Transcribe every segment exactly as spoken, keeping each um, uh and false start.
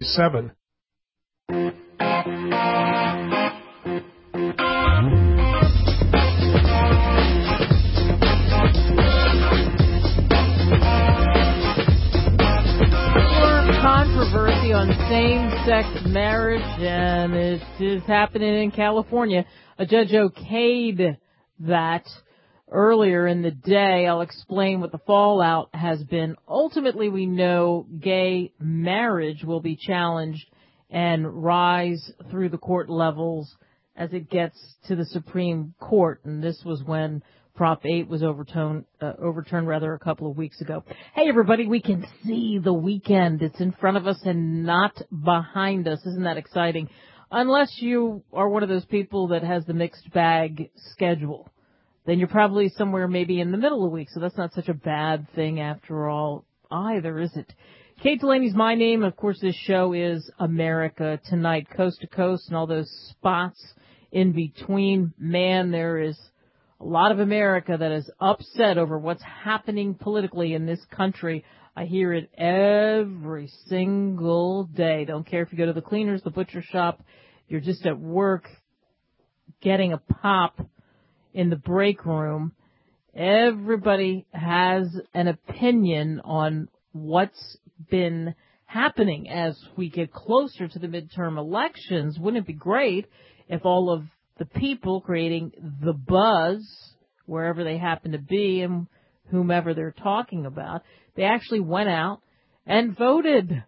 seven. Controversy on same-sex marriage, and it is happening in California. A judge okayed that earlier in the day. I'll explain what the fallout has been. Ultimately, we know gay marriage will be challenged and rise through the court levels as it gets to the Supreme Court, and this was when Prop eight was overturned, uh, overturned rather a couple of weeks ago. Hey everybody, we can see the weekend. It's in front of us and not behind us. Isn't that exciting? Unless you are one of those people that has the mixed bag schedule, then you're probably somewhere maybe in the middle of the week, so that's not such a bad thing after all either, is it? Kate Delaney's my name. Of course, this show is America Tonight, coast to coast, and all those spots in between. Man, there is a lot of America that is upset over what's happening politically in this country. I hear it every single day. Don't care if you go to the cleaners, the butcher shop, you're just at work getting a pop in the break room. Everybody has an opinion on what's been happening as we get closer to the midterm elections. Wouldn't it be great if all of the people creating the buzz, wherever they happen to be and whomever they're talking about, they actually went out and voted?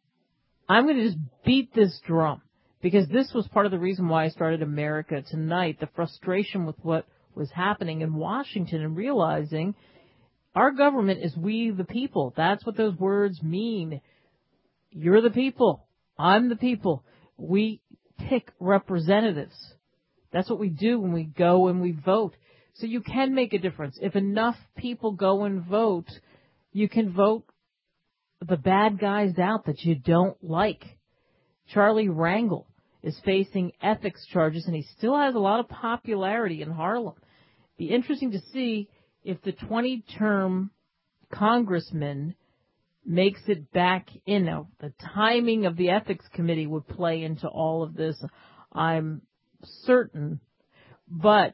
I'm going to just beat this drum because this was part of the reason why I started America Tonight, the frustration with what was happening in Washington and realizing our government is we the people. That's what those words mean. You're the people. I'm the people. We pick representatives. That's what we do when we go and we vote. So you can make a difference. If enough people go and vote, you can vote the bad guys out that you don't like. Charlie Rangel is facing ethics charges, and he still has a lot of popularity in Harlem. Be interesting to see if the twenty-term congressman makes it back in. Now, the timing of the ethics committee would play into all of this, I'm certain, but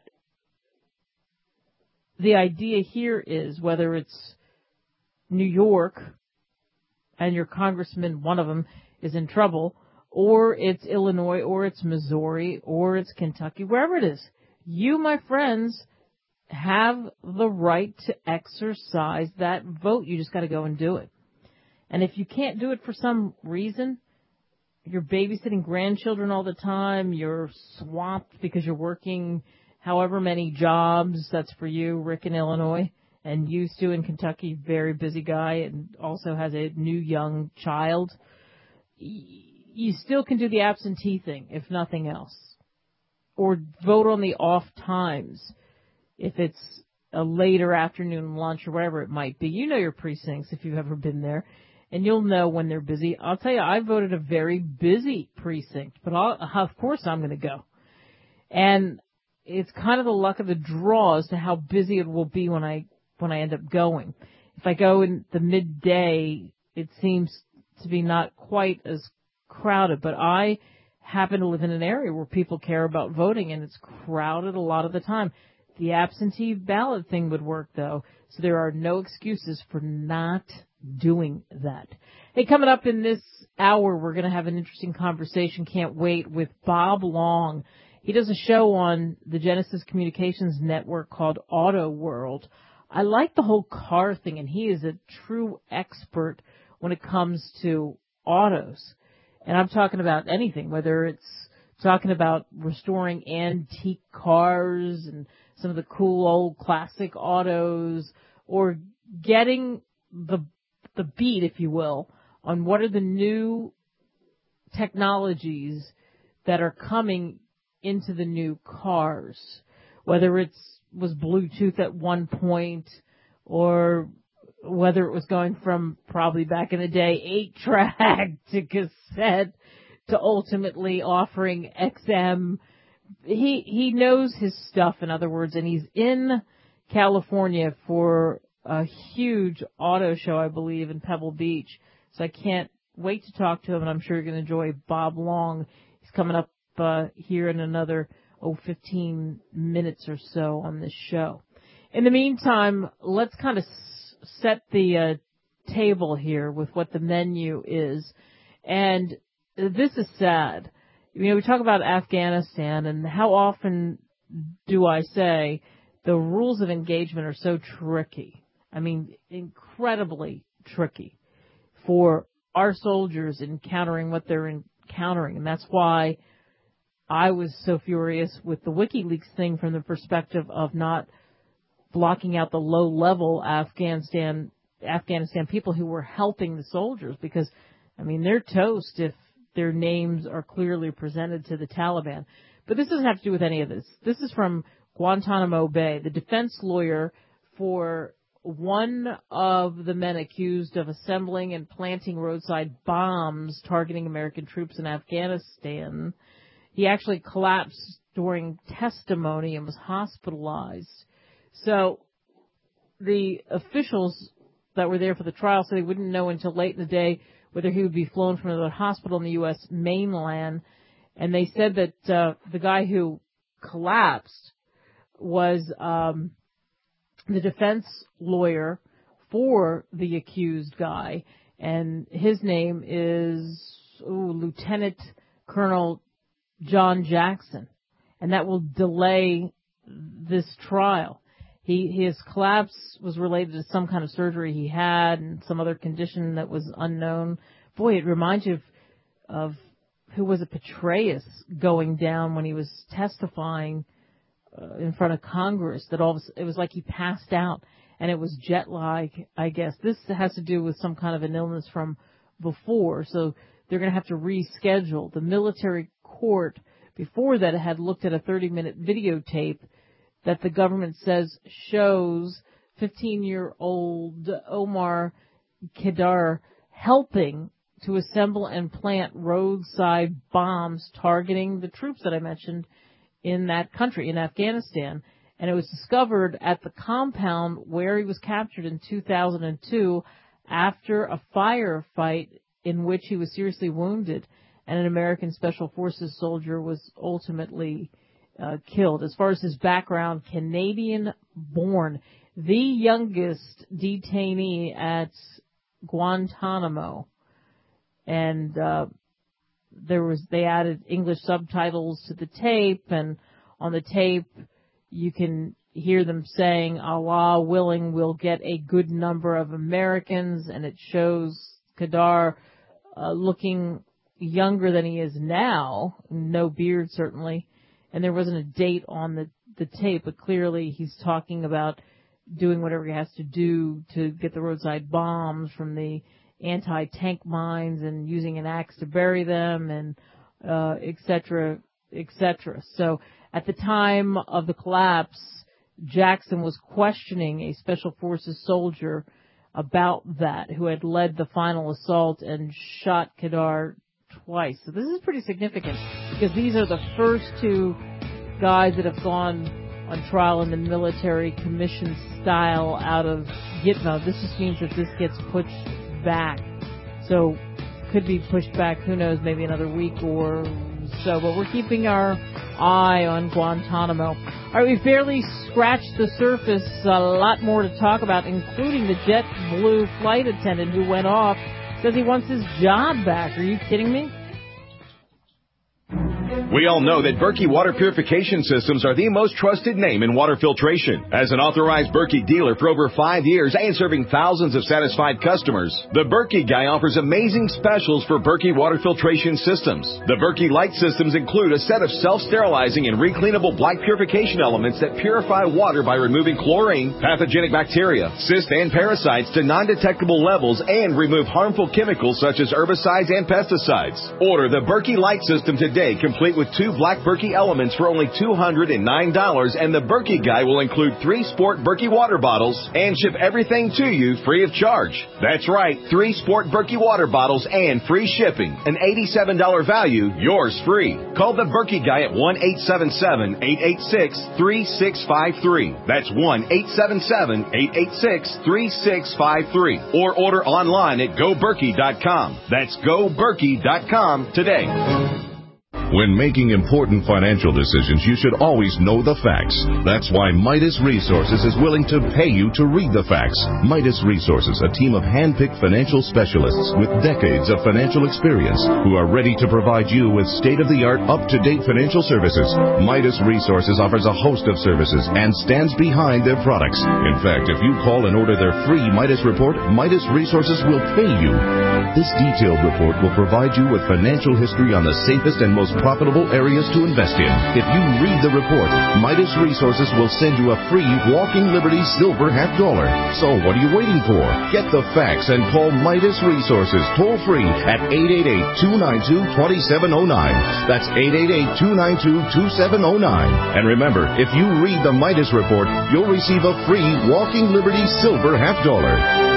the idea here is whether it's New York and your congressman, one of them, is in trouble, or it's Illinois, or it's Missouri, or it's Kentucky, wherever it is, you, my friends, have the right to exercise that vote. You just got to go and do it. And if you can't do it for some reason, you're babysitting grandchildren all the time, you're swamped because you're working however many jobs, that's for you, Rick in Illinois, and used to in Kentucky, very busy guy, and also has a new young child, you still can do the absentee thing, if nothing else. Or vote on the off times, if it's a later afternoon lunch or whatever it might be. You know your precincts if you've ever been there. And you'll know when they're busy. I'll tell you, I voted a very busy precinct, but I'll, of course I'm going to go. And it's kind of the luck of the draw as to how busy it will be when I when I end up going. If I go in the midday, it seems to be not quite as crowded, but I happen to live in an area where people care about voting, and it's crowded a lot of the time. The absentee ballot thing would work, though, so there are no excuses for not doing that. Hey, coming up in this hour, we're going to have an interesting conversation, can't wait, with Bob Long. He does a show on the Genesis Communications Network called Auto World. I like the whole car thing, and he is a true expert when it comes to autos. And I'm talking about anything, whether it's talking about restoring antique cars and some of the cool old classic autos, or getting the the beat, if you will, on what are the new technologies that are coming into the new cars, whether it's was Bluetooth at one point, or whether it was going from probably back in the day eight track to cassette to ultimately offering X M. He he knows his stuff, in other words, and he's in California for a huge auto show, I believe, in Pebble Beach. So I can't wait to talk to him, and I'm sure you're going to enjoy Bob Long. He's coming up uh, here in another, oh, fifteen minutes or so on this show. In the meantime, let's kind of s- set the uh, table here with what the menu is. And this is sad. You know, we talk about Afghanistan, and how often do I say the rules of engagement are so tricky. I mean, incredibly tricky for our soldiers encountering what they're encountering. And that's why I was so furious with the WikiLeaks thing from the perspective of not blocking out the low-level Afghanistan Afghanistan people who were helping the soldiers, because, I mean, they're toast if their names are clearly presented to the Taliban. But this doesn't have to do with any of this. This is from Guantanamo Bay. The defense lawyer for one of the men accused of assembling and planting roadside bombs targeting American troops in Afghanistan, he actually collapsed during testimony and was hospitalized. So the officials that were there for the trial said they wouldn't know until late in the day whether he would be flown from another hospital in the U S mainland. And they said that uh, the guy who collapsed was um, the defense lawyer for the accused guy, and his name is ooh, Lieutenant Colonel John Jackson, and that will delay this trial. He, his collapse was related to some kind of surgery he had and some other condition that was unknown. Boy, it reminds you of, of who was it, Petraeus, going down when he was testifying uh, in front of Congress, that all of a, it was like he passed out, and it was jet lag, I guess. This has to do with some kind of an illness from before, so they're going to have to reschedule. The military court before that had looked at a thirty-minute videotape that the government says shows fifteen-year-old Omar Khadr helping to assemble and plant roadside bombs targeting the troops that I mentioned in that country, in Afghanistan. And it was discovered at the compound where he was captured in two thousand two after a firefight in which he was seriously wounded, and an American Special Forces soldier was ultimately uh, killed. As far as his background, Canadian-born, the youngest detainee at Guantanamo. And uh, there was they added English subtitles to the tape, and on the tape you can hear them saying, "Allah willing, we'll get a good number of Americans," and it shows Khadr uh, looking younger than he is now, no beard certainly, and there wasn't a date on the, the tape, but clearly he's talking about doing whatever he has to do to get the roadside bombs from the anti-tank mines and using an axe to bury them, and uh, et cetera, et cetera. So at the time of the collapse, Jackson was questioning a Special Forces soldier about that, who had led the final assault and shot Khadr twice. So this is pretty significant, because these are the first two guys that have gone on trial in the military commission style out of Gitmo. This just means that this gets pushed back. So could be pushed back, who knows, maybe another week or so. But we're keeping our eye on Guantanamo. All right, we've barely scratched the surface. A lot more to talk about, including the JetBlue flight attendant who went off, says he wants his job back. Are you kidding me? We all know that Berkey Water Purification Systems are the most trusted name in water filtration. As an authorized Berkey dealer for over five years and serving thousands of satisfied customers, the Berkey Guy offers amazing specials for Berkey Water Filtration Systems. The Berkey Light Systems include a set of self-sterilizing and recleanable black purification elements that purify water by removing chlorine, pathogenic bacteria, cysts, and parasites to non-detectable levels and remove harmful chemicals such as herbicides and pesticides. Order the Berkey Light System today, complete with with two Black Berkey Elements for only two hundred nine dollars, and the Berkey Guy will include three Sport Berkey water bottles and ship everything to you free of charge. That's right, three Sport Berkey water bottles and free shipping. An eighty-seven dollars value, yours free. Call the Berkey Guy at one eight seven seven, eight eight six, three six five three. That's one eight seven seven, eight eight six, three six five three. Or order online at go berkey dot com. That's go berkey dot com today. When making important financial decisions, you should always know the facts. That's why Midas Resources is willing to pay you to read the facts. Midas Resources, a team of hand-picked financial specialists with decades of financial experience who are ready to provide you with state-of-the-art, up-to-date financial services. Midas Resources offers a host of services and stands behind their products. In fact, if you call and order their free Midas report, Midas Resources will pay you. This detailed report will provide you with financial history on the safest and most profitable areas to invest in. If you read the report, Midas Resources will send you a free Walking Liberty Silver half dollar. So what are you waiting for? Get the facts and call Midas Resources toll free at eight eight eight, two nine two, two seven zero nine. That's eight eight eight, two nine two, two seven zero nine. And remember, if you read the Midas report, you'll receive a free Walking Liberty Silver half dollar.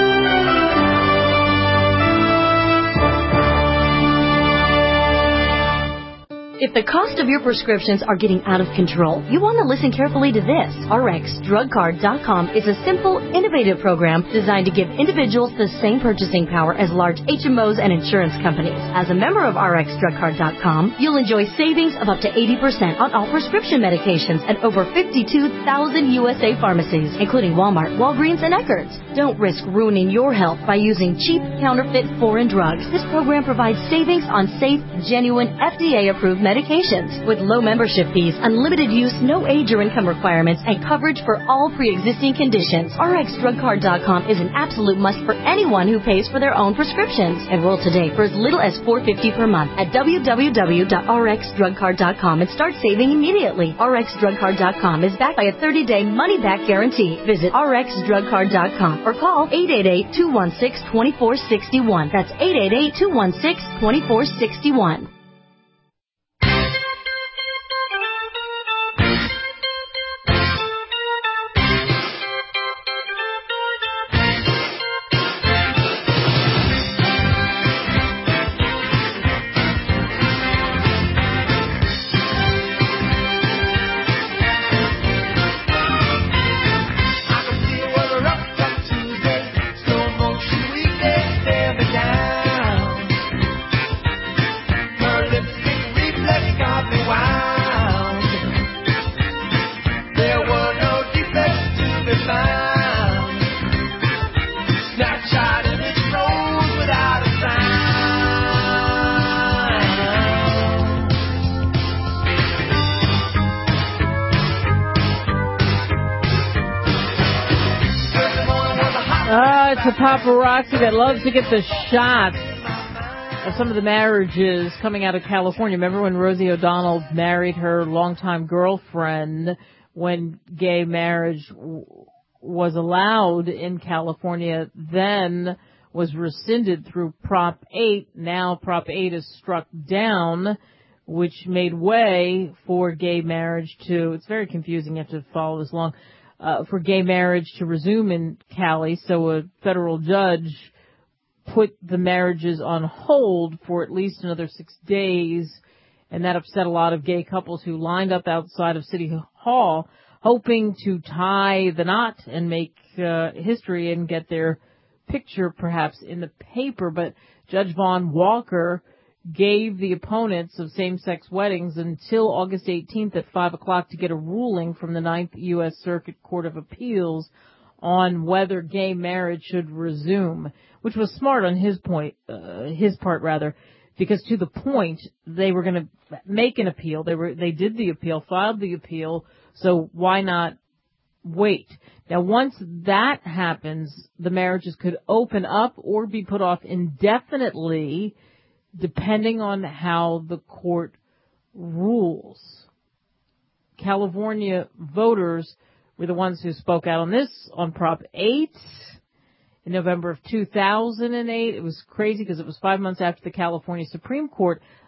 If the cost of your prescriptions are getting out of control, you want to listen carefully to this. R X drug card dot com is a simple, innovative program designed to give individuals the same purchasing power as large H M Os and insurance companies. As a member of R X drug card dot com, you'll enjoy savings of up to eighty percent on all prescription medications at over fifty-two thousand U S A pharmacies, including Walmart, Walgreens, and Eckerd's. Don't risk ruining your health by using cheap, counterfeit foreign drugs. This program provides savings on safe, genuine, F D A-approved medications with low membership fees, unlimited use, no age or income requirements, and coverage for all pre-existing conditions. R X drug card dot com is an absolute must for anyone who pays for their own prescriptions. Enroll today for as little as four dollars and fifty cents per month at w w w dot r x drug card dot com and start saving immediately. R X drug card dot com is backed by a thirty-day money-back guarantee. Visit r x drug card dot com or call eight eight eight, two one six, two four six one. That's eight eight eight, two one six, two four six one. The paparazzi that loves to get the shots of some of the marriages coming out of California. Remember when Rosie O'Donnell married her longtime girlfriend when gay marriage w- was allowed in California, then was rescinded through Prop eight. Now Prop eight is struck down, which made way for gay marriage to, it's very confusing, you have to follow this along, Uh, for gay marriage to resume in Cali. So a federal judge put the marriages on hold for at least another six days, and that upset a lot of gay couples who lined up outside of City Hall hoping to tie the knot and make uh, history and get their picture perhaps in the paper. But Judge Vaughn Walker gave the opponents of same-sex weddings until August eighteenth at five o'clock to get a ruling from the Ninth U S Circuit Court of Appeals on whether gay marriage should resume, which was smart on his point, uh, his part rather, because to the point they were going to make an appeal. They were, they did the appeal, filed the appeal, so why not wait? Now, once that happens, the marriages could open up or be put off indefinitely, depending on how the court rules. California voters were the ones who spoke out on this, on Prop eight in November of two thousand eight. It was crazy because it was five months after the California Supreme Court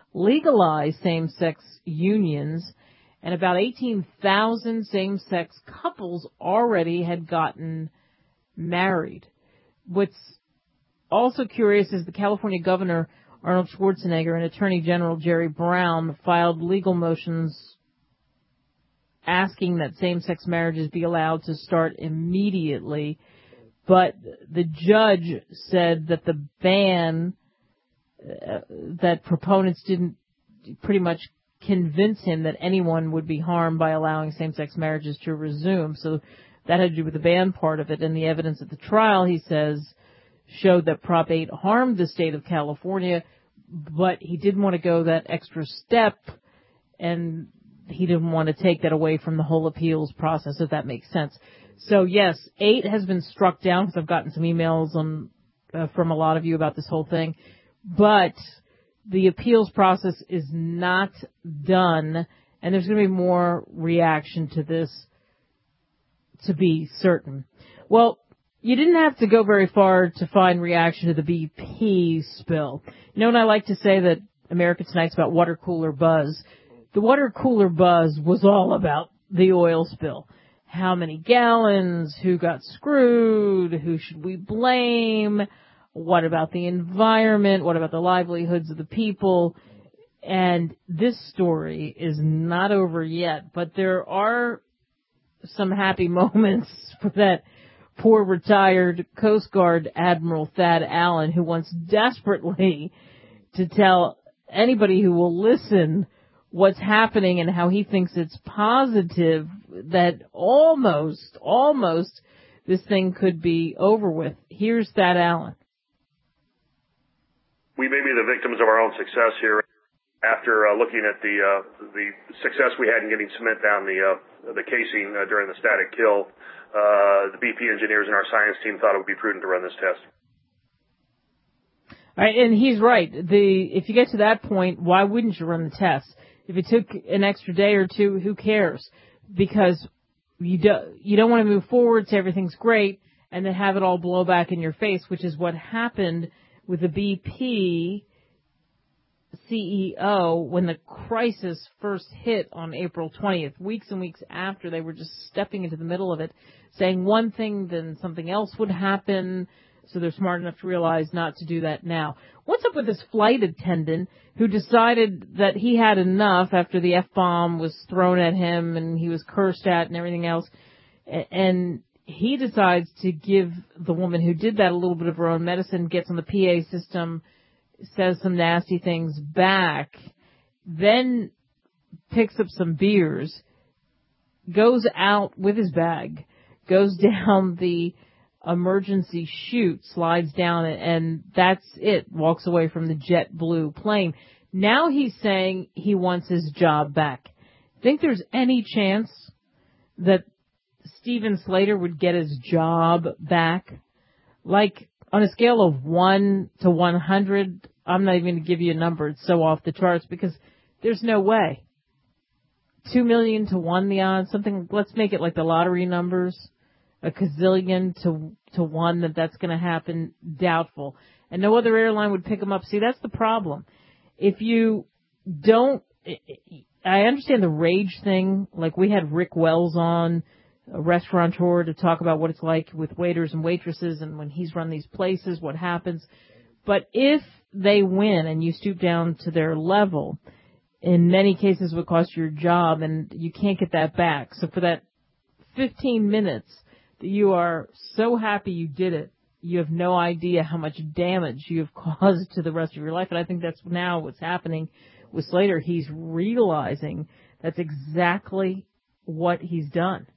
legalize same-sex unions, and about eighteen thousand same-sex couples already had gotten married. What's also curious is the California Governor, Arnold Schwarzenegger, and Attorney General Jerry Brown filed legal motions asking that same-sex marriages be allowed to start immediately. But the judge said that the ban, uh, that proponents didn't pretty much convince him that anyone would be harmed by allowing same-sex marriages to resume. So that had to do with the ban part of it. And the evidence at the trial, he says, showed that Prop eight harmed the state of California, but he didn't want to go that extra step, and he didn't want to take that away from the whole appeals process, if that makes sense. So, yes, eight has been struck down, because I've gotten some emails on, uh, from a lot of you about this whole thing. But the appeals process is not done, and there's going to be more reaction to this, to be certain. Well, you didn't have to go very far to find reaction to the B P spill. You know, and I like to say that America Tonight's about water cooler buzz. The water cooler buzz was all about the oil spill. How many gallons? Who got screwed? Who should we blame? What about the environment? What about the livelihoods of the people? And this story is not over yet, but there are some happy moments for that poor retired Coast Guard Admiral Thad Allen, who wants desperately to tell anybody who will listen what's happening and how he thinks it's positive that almost, almost this thing could be over with. Here's Thad Allen. We may be the victims of our own success here. After uh, looking at the uh, the success we had in getting cement down the uh, the casing uh, during the static kill, uh, the B P engineers and our science team thought it would be prudent to run this test. All right, and he's right. The if you get to that point, why wouldn't you run the test? If it took an extra day or two, who cares? Because you do, you don't want to move forward, say everything's great, and then have it all blow back in your face, which is what happened with the B P C E O when the crisis first hit on April twentieth, weeks and weeks after. They were just stepping into the middle of it, saying one thing, then something else would happen, so they're smart enough to realize not to do that now. What's up with this flight attendant who decided that he had enough after the F-bomb was thrown at him and he was cursed at and everything else, and he decides to give the woman who did that a little bit of her own medicine, gets on the P A system, says some nasty things back, then picks up some beers, goes out with his bag, goes down the emergency chute, slides down it, and that's it, walks away from the JetBlue plane. Now he's saying he wants his job back. Think there's any chance that Steven Slater would get his job back? Like, on a scale of one to one hundred, I'm not even going to give you a number. It's so off the charts because there's no way. Two million to one the odds, something, let's make it like the lottery numbers. A gazillion to to one that that's going to happen, doubtful. And no other airline would pick him up. See, that's the problem. If you don't, I understand the rage thing. Like we had Rick Wells on, a restaurateur, to talk about what it's like with waiters and waitresses and when he's run these places, what happens. But if they win and you stoop down to their level, in many cases it would cost you your job and you can't get that back. So for that fifteen minutes that you are so happy you did it, you have no idea how much damage you have caused to the rest of your life. And I think that's now what's happening with Slater. He's realizing that's exactly what he's done.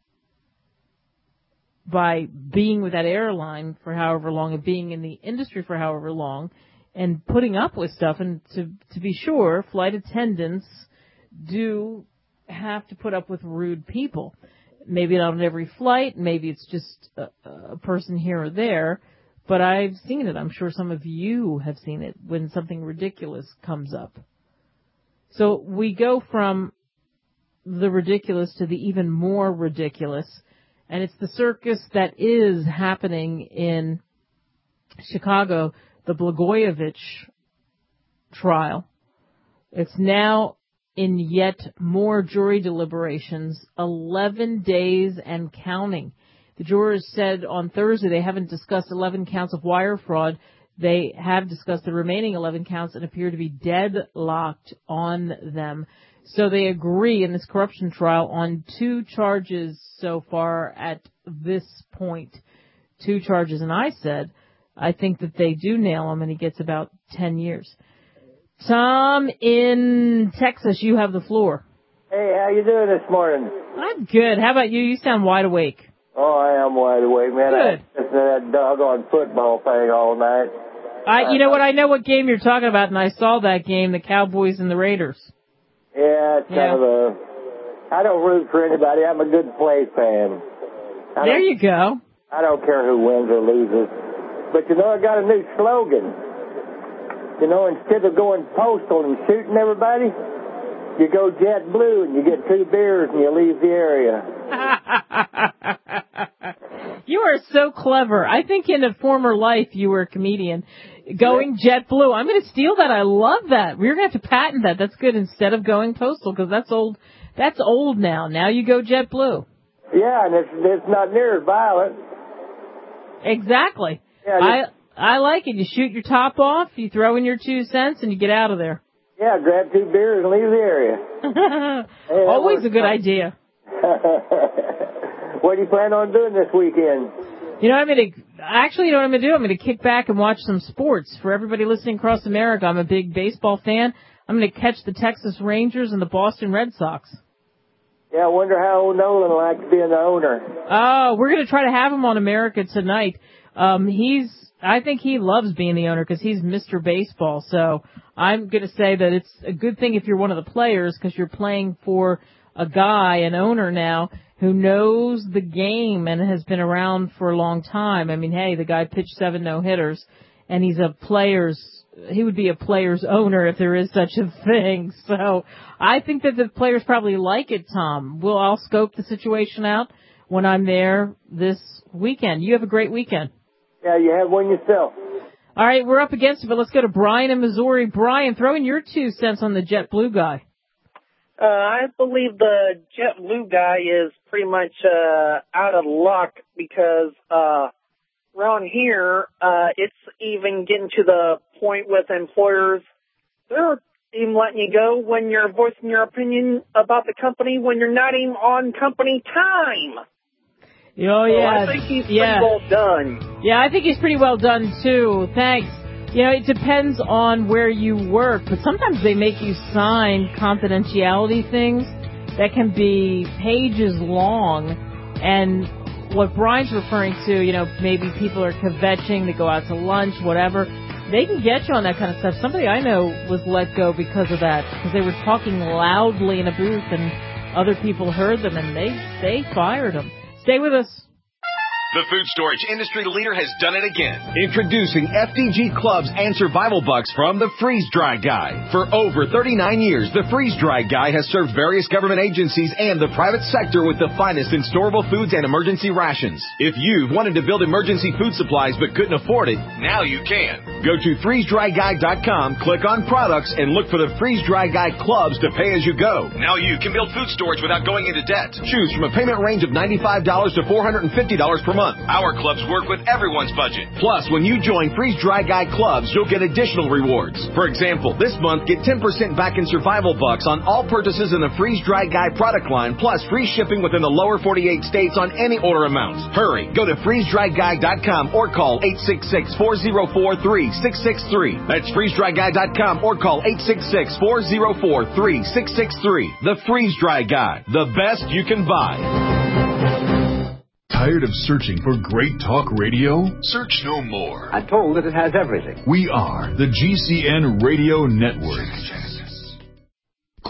By being with that airline for however long and being in the industry for however long and putting up with stuff. And to, to be sure, flight attendants do have to put up with rude people. Maybe not on every flight. Maybe it's just a, a person here or there. But I've seen it. I'm sure some of you have seen it when something ridiculous comes up. So we go from the ridiculous to the even more ridiculous. And it's the circus that is happening in Chicago, the Blagojevich trial. It's now in yet more jury deliberations, eleven days and counting. The jurors said on Thursday they haven't discussed eleven counts of wire fraud. They have discussed the remaining eleven counts and appear to be deadlocked on them. So they agree in this corruption trial on two charges so far at this point. Two charges. And I said, I think that they do nail him and he gets about ten years. Tom in Texas, you have the floor. Hey, how you doing this morning? I'm good. How about you? You sound wide awake. Oh, I am wide awake, man. Good. I listened to that doggone football thing all night. I, you know what? I know what game you're talking about, and I saw that game, the Cowboys and the Raiders. Yeah, it's Yeah. kind of a... I don't root for anybody. I'm a good play fan. I There don't- you go. I don't care who wins or loses. But, you know, I got a new slogan. You know, instead of going postal and shooting everybody, you go JetBlue and you get two beers and you leave the area. You are so clever. I think in a former life you were a comedian. Going JetBlue. I'm going to steal that. I love that. We're going to have to patent that. That's good instead of going postal because that's old. That's old now. Now you go JetBlue. Yeah, and it's, it's not near as violent. Exactly. Yeah, I I like it. You shoot your top off, you throw in your two cents, and you get out of there. Yeah, grab two beers and leave the area. Hey, Always a good idea. What do you plan on doing this weekend? You know, I'm going to, actually, you know what I'm going to do? I'm going to kick back and watch some sports. For everybody listening across America, I'm a big baseball fan. I'm going to catch the Texas Rangers and the Boston Red Sox. Yeah, I wonder how old Nolan likes being the owner. Oh, we're going to try to have him on America tonight. Um, he's, I think he loves being the owner because he's Mister Baseball. So I'm going to say that it's a good thing if you're one of the players because you're playing for a guy, an owner now, who knows the game and has been around for a long time. I mean, hey, the guy pitched seven no-hitters, and he's a player's, he would be a player's owner if there is such a thing. So I think that the players probably like it, Tom. We'll, I'll scope the situation out when I'm there this weekend. You have a great weekend. Yeah, you have one yourself. All right, we're up against it, but let's go to Brian in Missouri. Brian, throw in your two cents on the JetBlue guy. Uh, I believe the JetBlue guy is pretty much uh, out of luck because uh, around here, uh, it's even getting to the point with employers. They're even letting you go when you're voicing your opinion about the company when you're not even on company time. Oh, yeah. So I think he's yeah. pretty well done. Yeah, I think he's pretty well done, too. Thanks. You know, it depends on where you work, but sometimes they make you sign confidentiality things that can be pages long. And what Brian's referring to, you know, maybe people are kvetching, they go out to lunch, whatever. They can get you on that kind of stuff. Somebody I know was let go because of that, because they were talking loudly in a booth and other people heard them and they, they fired them. Stay with us. The food storage industry leader has done it again. Introducing F D G Clubs and Survival Bucks from the Freeze Dry Guy. For over thirty-nine years, the Freeze Dry Guy has served various government agencies and the private sector with the finest in storable foods and emergency rations. If you've wanted to build emergency food supplies but couldn't afford it, now you can. Go to freeze dry guy dot com, click on products, and look for the Freeze Dry Guy Clubs to pay as you go. Now you can build food storage without going into debt. Choose from a payment range of ninety-five dollars to four hundred fifty dollars per month. Our clubs work with everyone's budget. Plus, when you join Freeze Dry Guy Clubs, you'll get additional rewards. For example, this month, get ten percent back in Survival Bucks on all purchases in the Freeze Dry Guy product line, plus free shipping within the lower forty-eight states on any order amounts. Hurry, go to freeze dry guy dot com or call eight six six, four zero four, three six six three. That's freeze dry guy dot com or call eight six six, four zero four, three six six three. The Freeze Dry Guy, the best you can buy. Tired of searching for great talk radio? Search no more. I'm told that it has everything. We are the G C N Radio Network.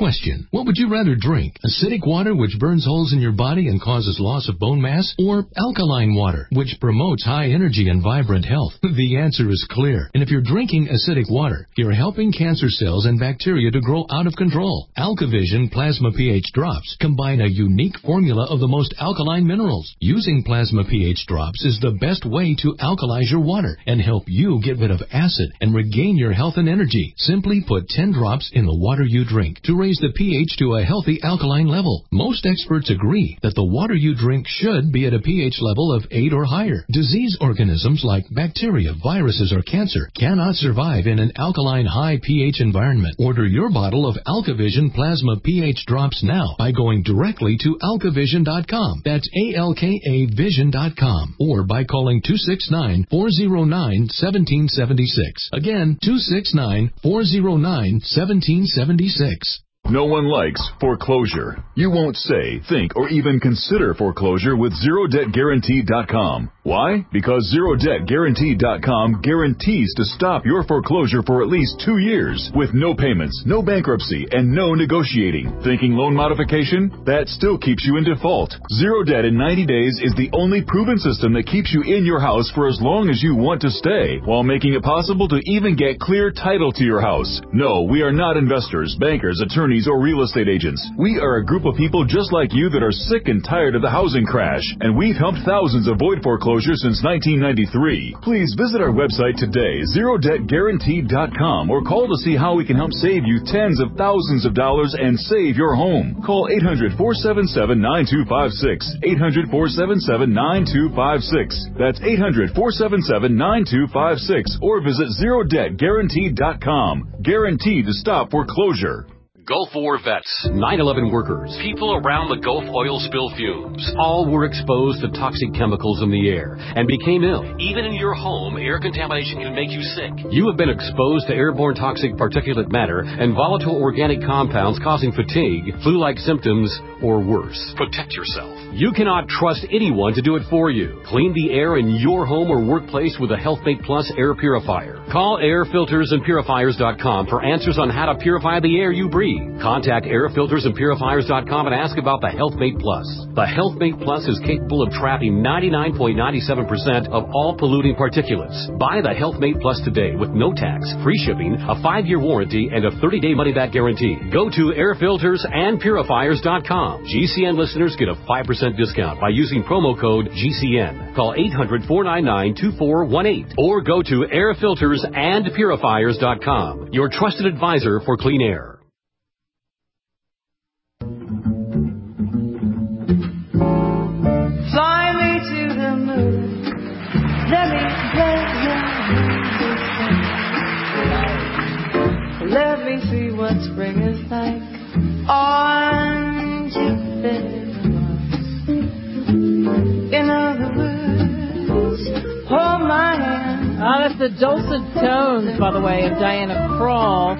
Question. What would you rather drink? Acidic water, which burns holes in your body and causes loss of bone mass? Or alkaline water, which promotes high energy and vibrant health? The answer is clear. And if you're drinking acidic water, you're helping cancer cells and bacteria to grow out of control. AlkaVision Plasma pH Drops combine a unique formula of the most alkaline minerals. Using Plasma pH Drops is the best way to alkalize your water and help you get rid of acid and regain your health and energy. Simply put ten drops in the water you drink to raise the pH to a healthy alkaline level. Most experts agree that the water you drink should be at a pH level of eight or higher. Disease organisms like bacteria, viruses, or cancer cannot survive in an alkaline high pH environment. Order your bottle of AlkaVision Plasma pH Drops now by going directly to alka vision dot com. That's A L K A vision dot com. Or by calling two six nine, four zero nine, one seven seven six. Again, two six nine, four zero nine, one seven seven six. No one likes foreclosure. You won't say, think, or even consider foreclosure with zero debt guaranteed dot com. Why? Because zero debt guaranteed dot com guarantees to stop your foreclosure for at least two years with no payments, no bankruptcy, and no negotiating. Thinking loan modification? That still keeps you in default. Zero Debt in ninety days is the only proven system that keeps you in your house for as long as you want to stay, while making it possible to even get clear title to your house. No, we are not investors, bankers, attorneys, or real estate agents. We are a group of people just like you that are sick and tired of the housing crash, and we've helped thousands avoid foreclosure since nineteen ninety-three. Please visit our website today, zero debt guaranteed dot com, or call to see how we can help save you tens of thousands of dollars and save your home. Call eight hundred, four seven seven, nine two five six, eight hundred, four seven seven, nine two five six. That's eight hundred, four seven seven, nine two five six, or visit zero debt guaranteed dot com. Guaranteed to stop foreclosure. Gulf War vets, nine eleven workers, people around the Gulf oil spill fumes, all were exposed to toxic chemicals in the air and became ill. Even in your home, air contamination can make you sick. You have been exposed to airborne toxic particulate matter and volatile organic compounds causing fatigue, flu-like symptoms, or worse. Protect yourself. You cannot trust anyone to do it for you. Clean the air in your home or workplace with a HealthMate Plus air purifier. Call air filters and purifiers dot com for answers on how to purify the air you breathe. Contact air filters and purifiers dot com and ask about the HealthMate Plus. The HealthMate Plus is capable of trapping ninety-nine point nine seven percent of all polluting particulates. Buy the HealthMate Plus today with no tax, free shipping, a five-year warranty, and a thirty-day money-back guarantee. Go to air filters and purifiers dot com. G C N listeners get a five percent discount by using promo code G C N. Call eight hundred, four nine nine, two four one eight or go to air filters and purifiers dot com. Your trusted advisor for clean air. Fly me to the moon. Let me play your Let me see what spring is like on Jupiter. In other words, hold my hand. Oh, that's the dulcet tones, by the way, of Diana Krall,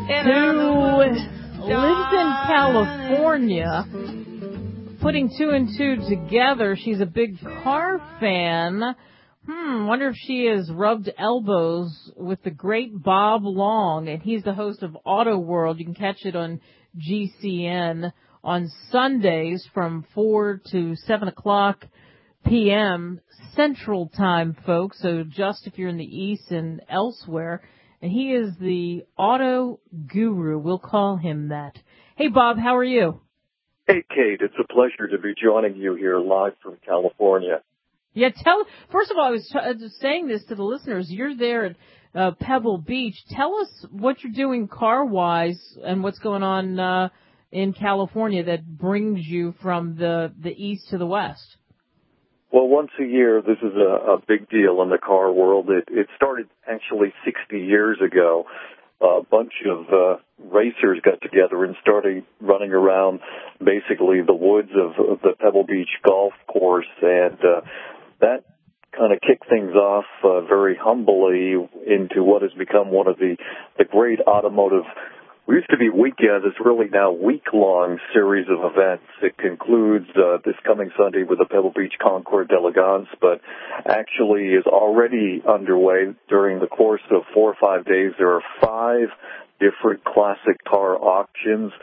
who lives in California. Putting two and two together, she's a big car fan. Hmm, wonder if she has rubbed elbows with the great Bob Long, and he's the host of Auto World. You can catch it on G C N on Sundays from four to seven o'clock p.m. Central Time, folks. So just if you're in the East and elsewhere. And he is the auto guru. We'll call him that. Hey, Bob, how are you? Hey, Kate, it's a pleasure to be joining you here live from California. Yeah, tell, first of all, I was t- saying this to the listeners. You're there at uh, Pebble Beach. Tell us what you're doing car-wise and what's going on uh, in California that brings you from the, the east to the west. Well, once a year, this is a, a big deal in the car world. It, it started actually sixty years ago. A bunch of uh, racers got together and started running around basically the woods of, of the Pebble Beach golf course, and uh, that kind of kicked things off uh, very humbly into what has become one of the, the great automotive. We used to be weekends. It's really now week-long series of events. It concludes uh, this coming Sunday with the Pebble Beach Concours d'Elegance, but actually is already underway during the course of four or five days. There are five different classic car auctions.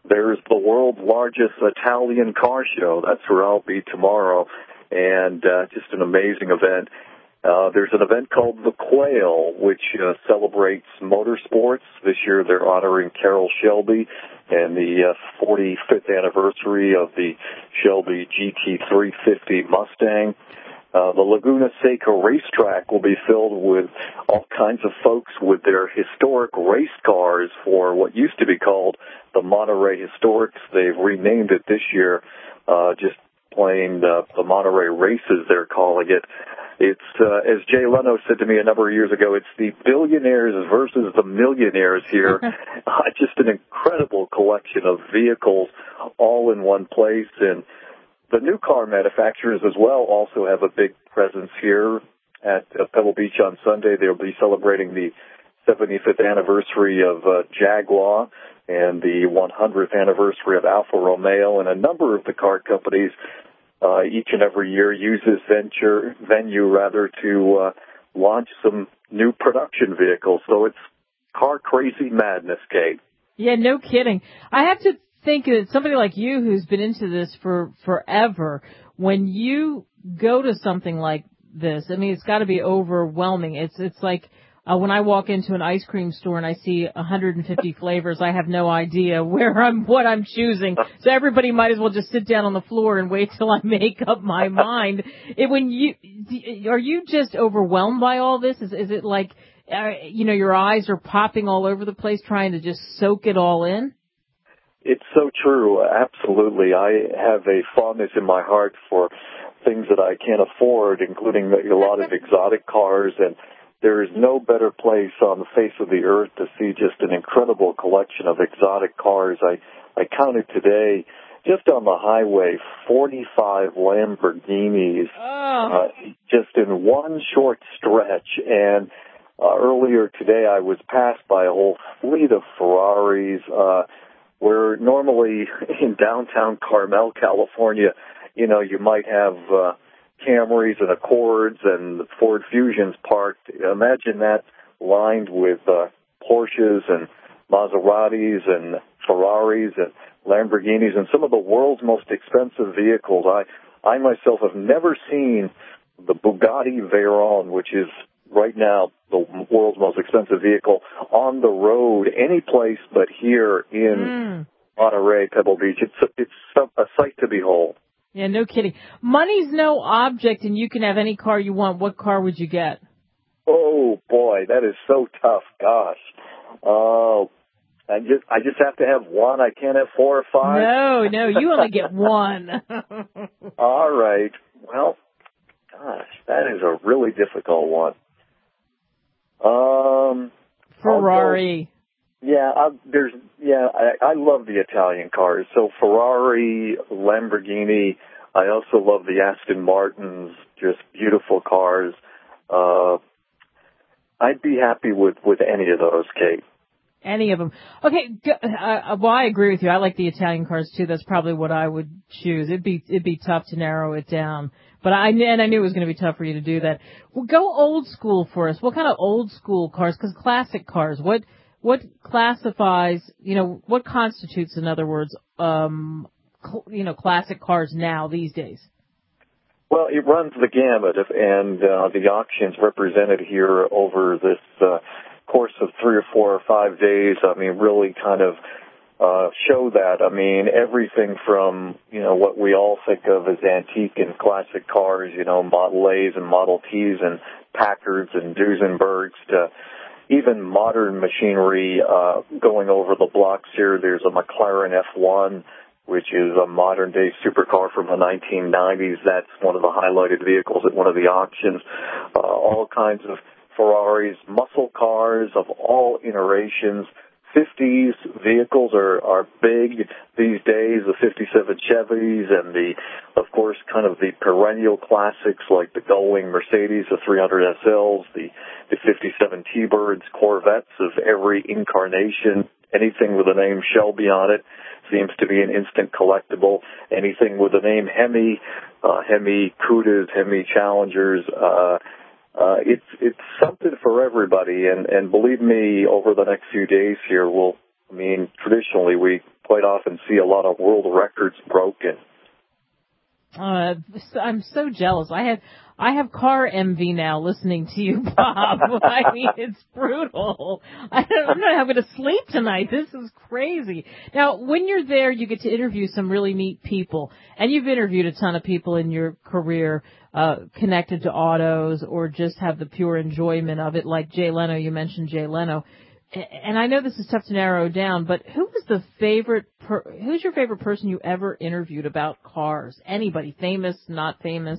there's the world's largest Italian car show. That's where I'll be tomorrow, and uh, just an amazing event. Uh, there's an event called The Quail, which uh, celebrates motorsports. This year they're honoring Carroll Shelby and the uh, forty-fifth anniversary of the Shelby G T three fifty Mustang. Uh, the Laguna Seca racetrack will be filled with all kinds of folks with their historic race cars for what used to be called the Monterey Historics. They've renamed it this year, uh, just plain uh, the Monterey Races, they're calling it. It's, uh, as Jay Leno said to me a number of years ago, it's the billionaires versus the millionaires here. uh, just an incredible collection of vehicles all in one place. And the new car manufacturers as well also have a big presence here at uh, Pebble Beach on Sunday. They'll be celebrating the seventy-fifth anniversary of uh, Jaguar and the one hundredth anniversary of Alfa Romeo, and a number of the car companies Uh, each and every year use this venture, venue rather to uh, launch some new production vehicles. So it's car crazy madness, Kate. Yeah, no kidding. I have to think that somebody like you who's been into this for forever, when you go to something like this, I mean, it's got to be overwhelming. It's it's like uh, when I walk into an ice cream store and I see one hundred fifty flavors, I have no idea where I'm, what I'm choosing. So everybody might as well just sit down on the floor and wait till I make up my mind. It, when you, are you just overwhelmed by all this? Is, is it like, uh, you know, your eyes are popping all over the place trying to just soak it all in? It's so true. Absolutely. I have a fondness in my heart for things that I can't afford, including a lot of exotic cars, and there is no better place on the face of the earth to see just an incredible collection of exotic cars. I, I counted today, just on the highway, forty-five Lamborghinis, oh. uh, just in one short stretch. And uh, earlier today I was passed by a whole fleet of Ferraris, uh, where normally in downtown Carmel, California, you know, you might have uh, Camrys and Accords and Ford Fusions parked. Imagine that lined with uh, Porsches and Maseratis and Ferraris and Lamborghinis and some of the world's most expensive vehicles. I, I myself have never seen the Bugatti Veyron, which is right now the world's most expensive vehicle, on the road any place but here in mm. Monterey, Pebble Beach. It's, it's a, a sight to behold. Yeah, no kidding. Money's no object, and you can have any car you want. What car would you get? Oh, boy, that is so tough. Gosh. Oh, uh, I just I just have to have one. I can't have four or five. No, no, you only get one. All right. Well, gosh, that is a really difficult one. Um, Ferrari. Yeah, I, there's yeah. I, I love the Italian cars. So Ferrari, Lamborghini. I also love the Aston Martins. Just beautiful cars. Uh, I'd be happy with with any of those, Kate. Any of them. Okay. Uh, well, I agree with you. I like the Italian cars too. That's probably what I would choose. It'd be it'd be tough to narrow it down. But I and I knew it was going to be tough for you to do that. Well, go old school for us. What kind of old school cars? Because classic cars. What What classifies, you know, what constitutes, in other words, um, cl- you know, classic cars now these days? Well, it runs the gamut, of, and uh, the auctions represented here over this uh, course of three or four or five days, I mean, really kind of uh, show that. I mean, everything from, you know, what we all think of as antique and classic cars, you know, Model A's and Model T's and Packards and Duesenbergs, to even modern machinery uh, going over the blocks here. There's a McLaren F one, which is a modern-day supercar from the nineteen nineties. That's one of the highlighted vehicles at one of the auctions. Uh, all kinds of Ferraris, muscle cars of all iterations. fifties vehicles are, are big these days, the fifty-seven Chevys and the, of course, kind of the perennial classics like the Gullwing Mercedes, the three hundred S Ls, the, the fifty-seven T-Birds, Corvettes of every incarnation. Anything with the name Shelby on it seems to be an instant collectible. Anything with the name Hemi, uh, Hemi Cudas, Hemi Challengers, uh, Uh, it's it's something for everybody, and, and believe me, over the next few days here, we'll, I mean, traditionally we quite often see a lot of world records broken. Uh, I'm so jealous. I had, I have car envy now listening to you, Bob. I mean, it's brutal. I don't, I'm not having to sleep tonight. This is crazy. Now, when you're there, you get to interview some really neat people. And you've interviewed a ton of people in your career, uh, connected to autos or just have the pure enjoyment of it, like Jay Leno. You mentioned Jay Leno. And I know this is tough to narrow down, but who was the favorite, per, who's your favorite person you ever interviewed about cars? Anybody, famous, not famous?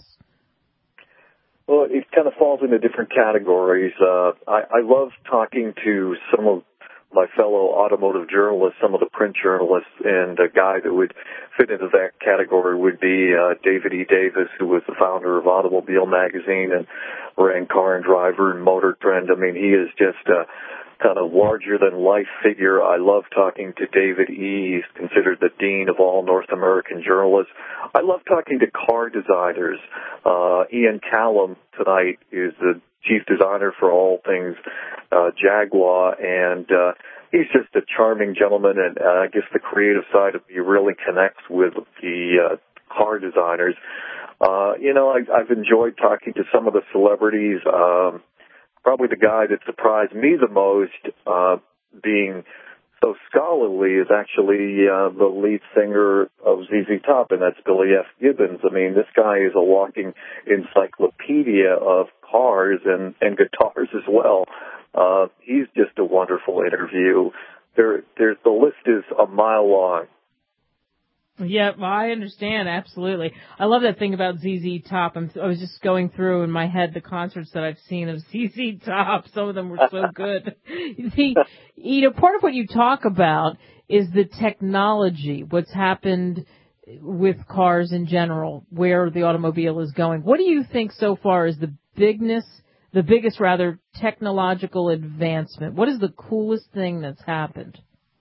Well, it kind of falls into different categories. Uh, I, I love talking to some of my fellow automotive journalists, some of the print journalists, and a guy that would fit into that category would be uh, David E. Davis, who was the founder of Automobile Magazine and ran Car and Driver and Motor Trend. I mean, he is just a kind of larger-than-life figure. I love talking to David E. He's considered the dean of all North American journalists. I love talking to car designers. Uh, Ian Callum tonight is the chief designer for all things uh, Jaguar, and uh, he's just a charming gentleman, and uh, I guess the creative side of me really connects with the uh, car designers. Uh, you know, I, I've enjoyed talking to some of the celebrities. Um, Probably the guy that surprised me the most, uh, being so scholarly, is actually uh, the lead singer of Z Z Top, and that's Billy F. Gibbons. I mean, this guy is a walking encyclopedia of cars and, and guitars as well. Uh, he's just a wonderful interview. There, there's the list is a mile long. Yeah, well, I understand, absolutely. I love that thing about Z Z Top. I'm, I was just going through in my head the concerts that I've seen of Z Z Top. Some of them were so good. The, you know, part of what you talk about is the technology, what's happened with cars in general, where the automobile is going. What do you think so far is the bigness, the biggest, rather, technological advancement? What is the coolest thing that's happened?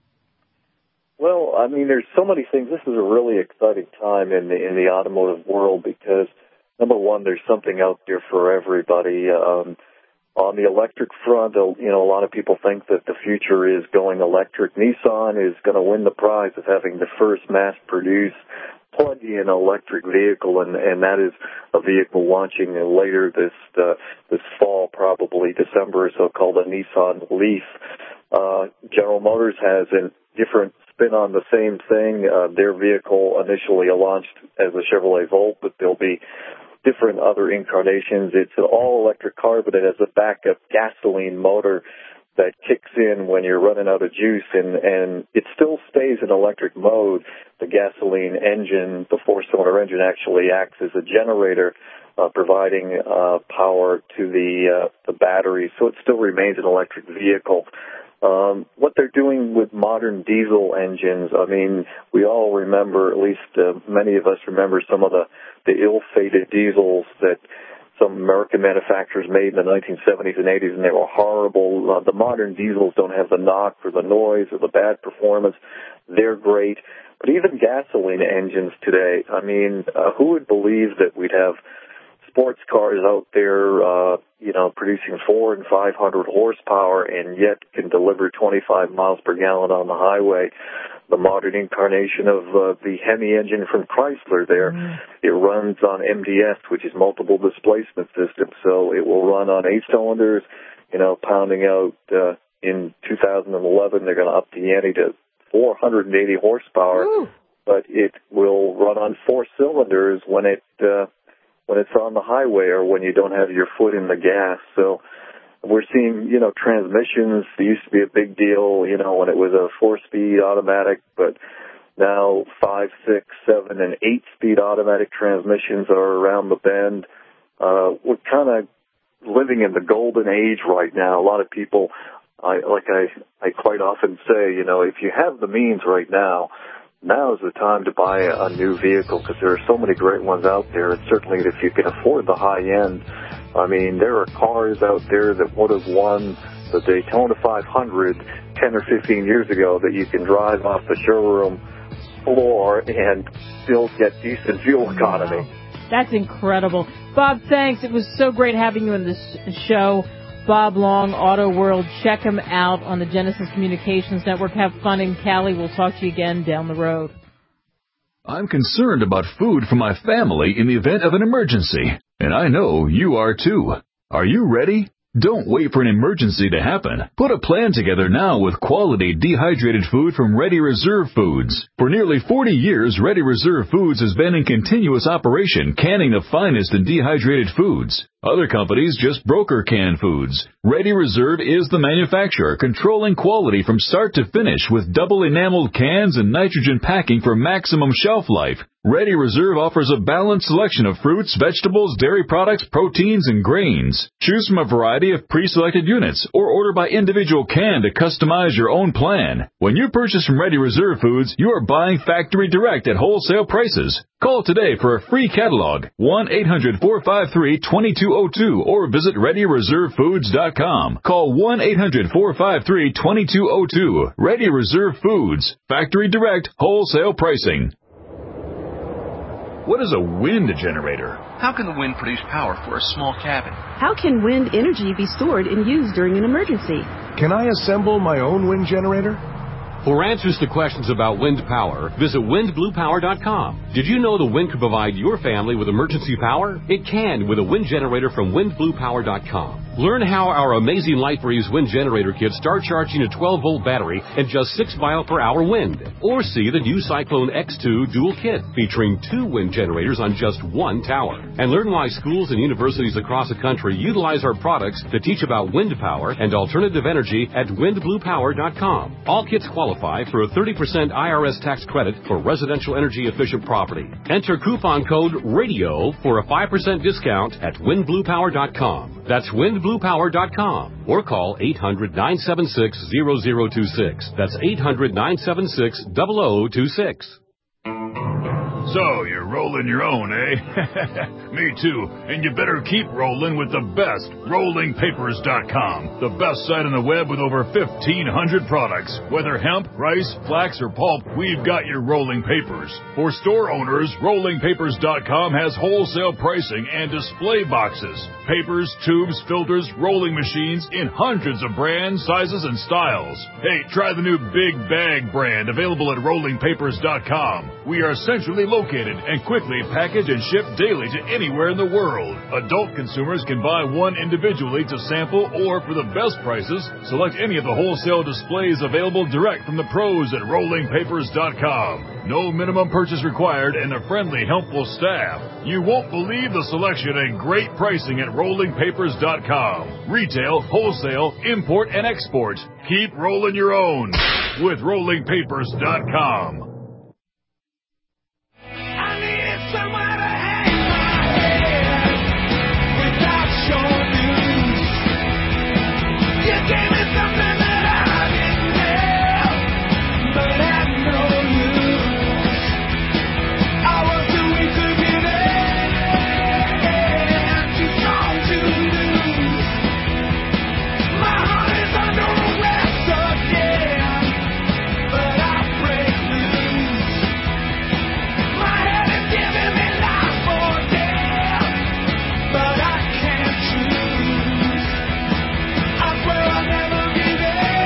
Well, I mean, there's so many things. This is a really exciting time in the in the automotive world because, number one, there's something out there for everybody. Um, on the electric front, you know, a lot of people think that the future is going electric. Nissan is going to win the prize of having the first mass-produced plug-in electric vehicle, and, and that is a vehicle launching later this uh, this fall, probably December or so, called a Nissan Leaf. Uh, General Motors has a different spin on the same thing. Uh, their vehicle initially launched as a Chevrolet Volt, but there'll be different other incarnations. It's an all-electric car, but it has a backup gasoline motor that kicks in when you're running out of juice, and, and it still stays in electric mode. The gasoline engine, the four-cylinder engine, actually acts as a generator, uh, providing uh, power to the uh, the battery, so it still remains an electric vehicle. Um, what they're doing with modern diesel engines, I mean, we all remember, at least uh, many of us remember some of the, the ill-fated diesels that some American manufacturers made in the nineteen seventies and eighties, and they were horrible. Uh, the modern diesels don't have the knock or the noise or the bad performance. They're great. But even gasoline engines today, I mean, uh, who would believe that we'd have sports cars out there, uh, you know, producing four and five hundred horsepower and yet can deliver twenty-five miles per gallon on the highway. The modern incarnation of uh, the Hemi engine from Chrysler there, mm. it runs on M D S, which is multiple displacement system, so it will run on eight cylinders, you know, pounding out uh, in two thousand eleven. They're going to up the ante to four hundred eighty horsepower, Ooh. But it will run on four cylinders when it uh, when it's on the highway or when you don't have your foot in the gas. So we're seeing, you know, transmissions. It used to be a big deal, you know, when it was a four-speed automatic, but now five, six, seven, and eight-speed automatic transmissions are around the bend. Uh, we're kind of living in the golden age right now. A lot of people, I, like I, I quite often say, you know, if you have the means right now, now is the time to buy a, a new vehicle because there are so many great ones out there. And certainly if you can afford the high end, I mean, there are cars out there that would have won the Daytona five hundred ten or fifteen years ago that you can drive off the showroom floor and still get decent fuel economy. Wow. That's incredible. Bob, thanks. It was so great having you on this show. Bob Long, Auto World. Check him out on the Genesis Communications Network. Have fun in Cali. We'll talk to you again down the road. I'm concerned about food for my family in the event of an emergency, and I know you are too. Are you ready? Don't wait for an emergency to happen. Put a plan together now with quality dehydrated food from Ready Reserve Foods. For nearly forty years, Ready Reserve Foods has been in continuous operation, canning the finest in dehydrated foods. Other companies just broker canned foods. Ready Reserve is the manufacturer, controlling quality from start to finish with double enameled cans and nitrogen packing for maximum shelf life. Ready Reserve offers a balanced selection of fruits, vegetables, dairy products, proteins, and grains. Choose from a variety of pre-selected units or order by individual can to customize your own plan. When you purchase from Ready Reserve Foods, you are buying factory direct at wholesale prices. Call today for a free catalog, one eight hundred four five three two two zero two, or visit ready reserve foods dot com. Call one eight hundred four five three two two zero two. Ready Reserve Foods. Factory direct, wholesale pricing. What is a wind generator? How can the wind produce power for a small cabin? How can wind energy be stored and used during an emergency? Can I assemble my own wind generator? For answers to questions about wind power, visit wind blue power dot com. Did you know the wind could provide your family with emergency power? It can with a wind generator from wind blue power dot com. Learn how our amazing LightBreeze wind generator kits start charging a twelve volt battery and just six mile per hour wind. Or see the new Cyclone X two dual kit featuring two wind generators on just one tower. And learn why schools and universities across the country utilize our products to teach about wind power and alternative energy at wind blue power dot com. All kits qualify for a thirty percent I R S tax credit for residential energy efficient property. Enter coupon code RADIO for a five percent discount at wind blue power dot com. That's wind blue power dot com. Or call eight hundred nine seven six zero zero two six. That's eight hundred nine seven six zero zero two six. So, you're rolling your own, eh? Me too. And you better keep rolling with the best, rolling papers dot com. The best site on the web with over fifteen hundred products. Whether hemp, rice, flax, or pulp, we've got your rolling papers. For store owners, rolling papers dot com has wholesale pricing and display boxes. Papers, tubes, filters, rolling machines in hundreds of brands, sizes, and styles. Hey, try the new Big Bag brand available at rolling papers dot com. We are centrally located and quickly package and ship daily to anywhere in the world. Adult consumers can buy one individually to sample or for the best prices, select any of the wholesale displays available direct from the pros at rolling papers dot com. No minimum purchase required and a friendly, helpful staff. You won't believe the selection and great pricing at rolling papers dot com. Retail, wholesale, import, and export. Keep rolling your own with rolling papers dot com. Somewhere to hang my head without showing news. You gave me something that I didn't have, but had no use. I was too weak to get in, too strong to lose. My heart is under arrest again, but I break loose. My head is giving me life or death, but I can't choose. I swear I'll never give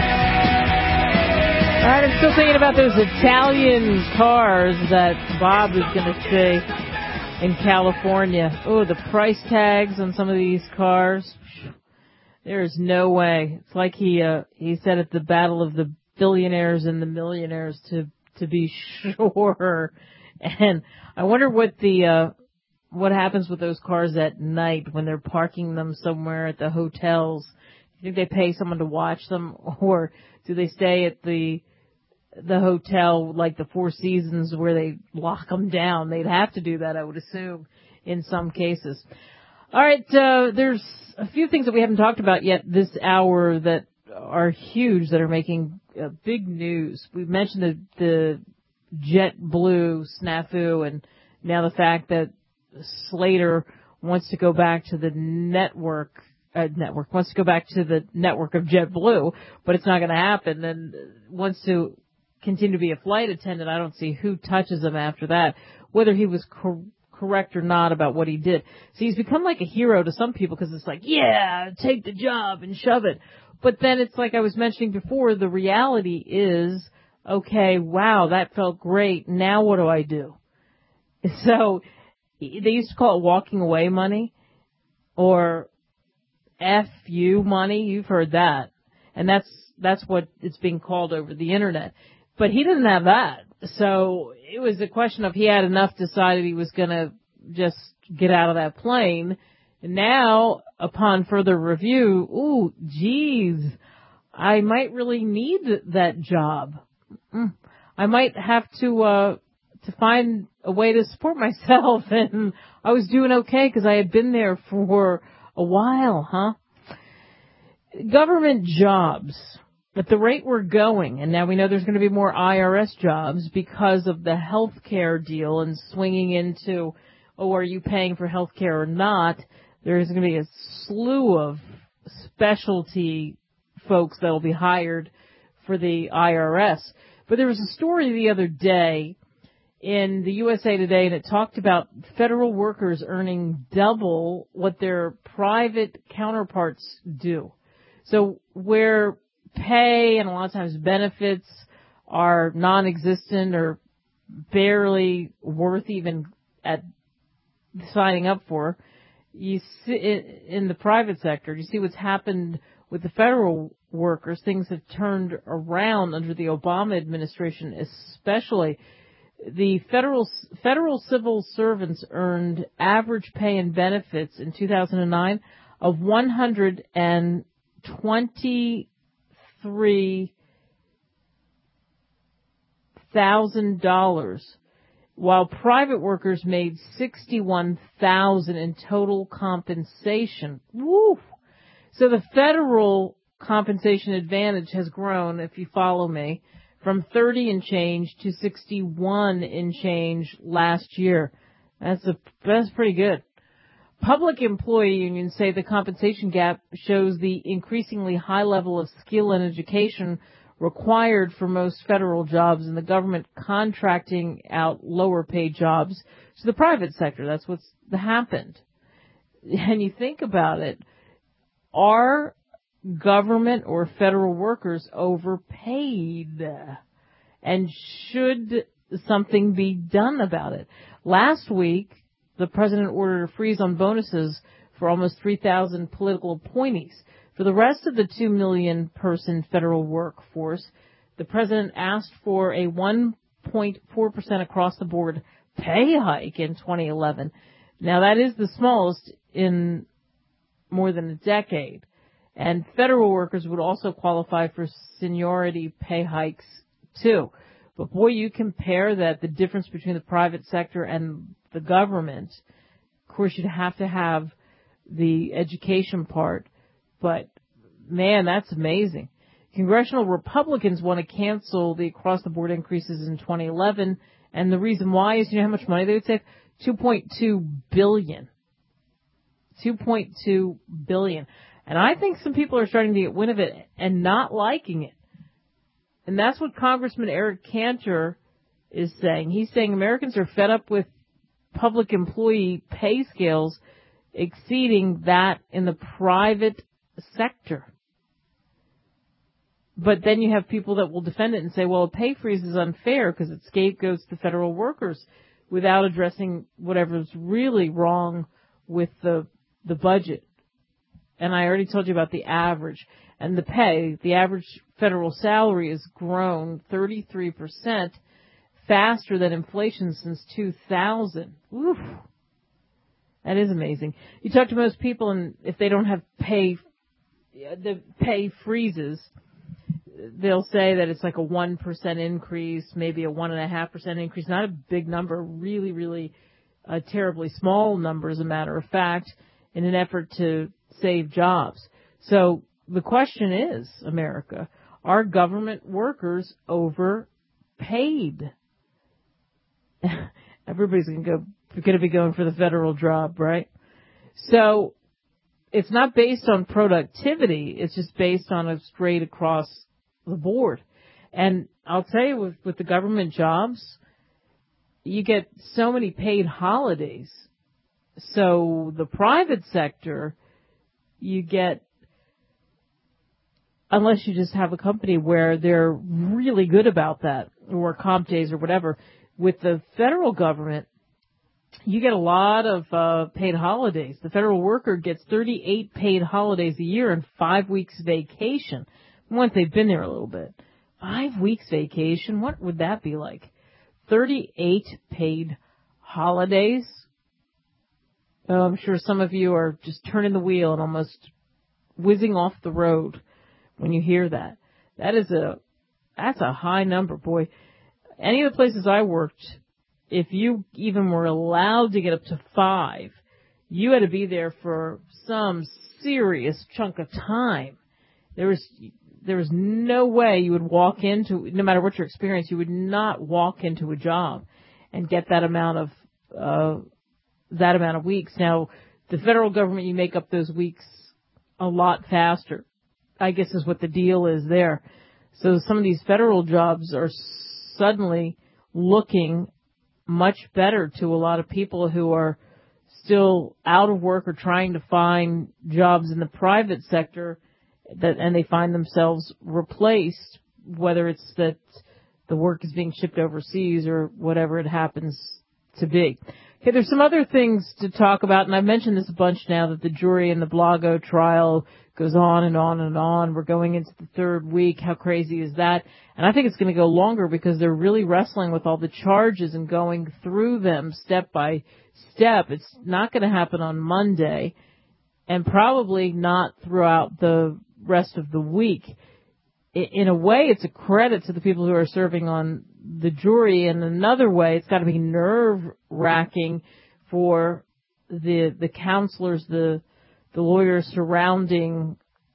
in. All right, I'm still thinking about those Italian cars that Bob is going to see in California. Oh, the price tags on some of these cars. There is no way. It's like he uh, he said at the battle of the billionaires and the millionaires, to to be sure. And I wonder what the uh, what happens with those cars at night when they're parking them somewhere at the hotels. Do you think they pay someone to watch them, or do they stay at the the hotel like the Four Seasons where they lock them down? They'd have to do that, I would assume, in some cases. All right, uh, there's a few things that we haven't talked about yet this hour that are huge, that are making uh, big news. We've mentioned the, the JetBlue snafu, and now the fact that Slater wants to go back to the network, uh, network, wants to go back to the network of JetBlue, but it's not going to happen, and wants to continue to be a flight attendant. I don't see who touches him after that. Whether he was cor- correct or not about what he did. So he's become like a hero to some people because it's like, yeah, take the job and shove it. But then it's like I was mentioning before, the reality is, okay, wow, that felt great. Now what do I do? So they used to call it walking away money or F you money. You've heard that. And that's, that's what it's being called over the internet. But he didn't have that. So it was a question of he had enough, decided he was going to just get out of that plane. And now, upon further review, ooh, geez, I might really need that job. Mm. I might have to, uh, to find a way to support myself. And I was doing okay because I had been there for a while, huh? Government jobs. At the rate we're going, and now we know there's going to be more I R S jobs because of the health care deal and swinging into, oh, are you paying for health care or not? There's going to be a slew of specialty folks that will be hired for the I R S. But there was a story the other day in the U S A Today, and it talked about federal workers earning double what their private counterparts do. So where pay and a lot of times benefits are non-existent or barely worth even at signing up for, you see in the private sector, you see what's happened with the federal workers. Things have turned around under the Obama administration, especially. The federal federal civil servants earned average pay and benefits in two thousand nine of one hundred twenty-three thousand dollars, while private workers made sixty-one thousand dollars in total compensation. Woo! So the federal compensation advantage has grown, if you follow me, from thirty and change to sixty-one and change last year. That's a, that's pretty good. Public employee unions say the compensation gap shows the increasingly high level of skill and education required for most federal jobs and the government contracting out lower paid jobs to the private sector. That's what's happened. And you think about it, are government or federal workers overpaid? And should something be done about it? Last week, the president ordered a freeze on bonuses for almost three thousand political appointees. For the rest of the two million person federal workforce, the president asked for a one point four percent across the board pay hike in twenty eleven. Now that is the smallest in more than a decade. And federal workers would also qualify for seniority pay hikes too. But boy, you compare that, the difference between the private sector and the government. Of course, you'd have to have the education part. But man, that's amazing. Congressional Republicans want to cancel the across-the-board increases in twenty eleven. And the reason why is, you know how much money they would save? two point two billion dollars. two point two billion dollars. And I think some people are starting to get wind of it and not liking it. And that's what Congressman Eric Cantor is saying. He's saying Americans are fed up with public employee pay scales exceeding that in the private sector. But then you have people that will defend it and say, well, a pay freeze is unfair because it scapegoats the federal workers without addressing whatever's really wrong with the the budget. And I already told you about the average. And the pay, the average federal salary has grown thirty-three percent faster than inflation since two thousand. Woof. That is amazing. You talk to most people, and if they don't have pay, the pay freezes, they'll say that it's like a one percent increase, maybe a one point five percent increase. Not a big number, really, really a terribly small number, as a matter of fact, in an effort to save jobs. So the question is, America, are government workers overpaid? Everybody's going to go, going to be going for the federal job, right? So it's not based on productivity. It's just based on a straight across the board. And I'll tell you, with, with the government jobs, you get so many paid holidays. So the private sector, you get, unless you just have a company where they're really good about that, or comp days or whatever. With the federal government, you get a lot of uh, paid holidays. The federal worker gets thirty-eight paid holidays a year and five weeks vacation once they've been there a little bit. Five weeks vacation, what would that be like? thirty-eight paid holidays. Oh, I'm sure some of you are just turning the wheel and almost whizzing off the road when you hear that. That is a, that's a high number, boy. Any of the places I worked, if you even were allowed to get up to five, you had to be there for some serious chunk of time. There was, there was no way you would walk into, no matter what your experience, you would not walk into a job and get that amount of, uh, that amount of weeks. Now, the federal government, you make up those weeks a lot faster, I guess is what the deal is there. So some of these federal jobs are suddenly looking much better to a lot of people who are still out of work or trying to find jobs in the private sector, that, and they find themselves replaced, whether it's that the work is being shipped overseas or whatever it happens to be. Okay, there's some other things to talk about, and I've mentioned this a bunch now, that the jury in the Blago trial goes on and on and on. We're going into the third week. How crazy is that? And I think it's going to go longer because they're really wrestling with all the charges and going through them step by step. It's not going to happen on Monday, and probably not throughout the rest of the week. In a way, it's a credit to the people who are serving on the jury. In another way, it's got to be nerve-wracking for the the counselors, the the lawyers surrounding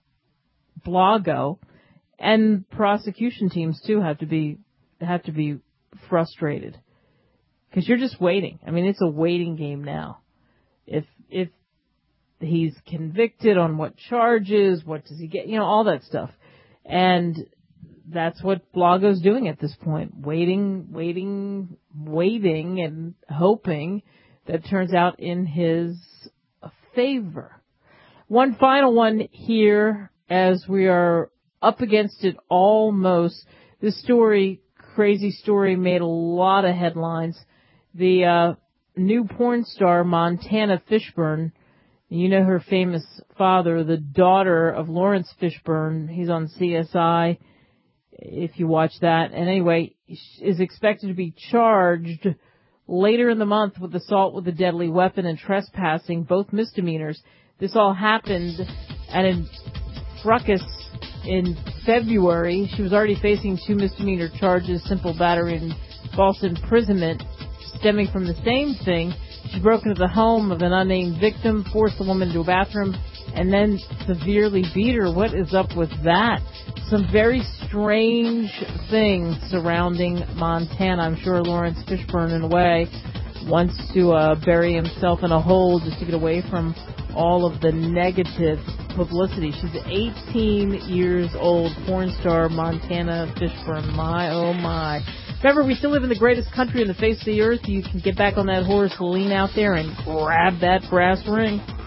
Blago, and prosecution teams too have to be have to be frustrated because you're just waiting. I mean, it's a waiting game now. If if he's convicted, on what charges, what does he get? You know, all that stuff. And that's what Blago's doing at this point. Waiting, waiting, waiting, and hoping that it turns out in his favor. One final one here, as we are up against it almost. This story, crazy story, made a lot of headlines. The uh, new porn star, Montana Fishburne, you know her famous father, the daughter of Lawrence Fishburne. He's on C S I, if you watch that. And anyway, is expected to be charged later in the month with assault with a deadly weapon and trespassing, both misdemeanors. This all happened at a fracas in February. She was already facing two misdemeanor charges, simple battery and false imprisonment, stemming from the same thing. She broke into the home of an unnamed victim, forced the woman into a bathroom, and then severely beat her. What is up with that? Some very strange things surrounding Montana. I'm sure Lawrence Fishburne, in a way, wants to uh, bury himself in a hole just to get away from all of the negative publicity. She's eighteen years old, porn star Montana Fishburne. My, oh my. Remember, we still live in the greatest country in the face of the earth. You can get back on that horse, lean out there, and grab that brass ring.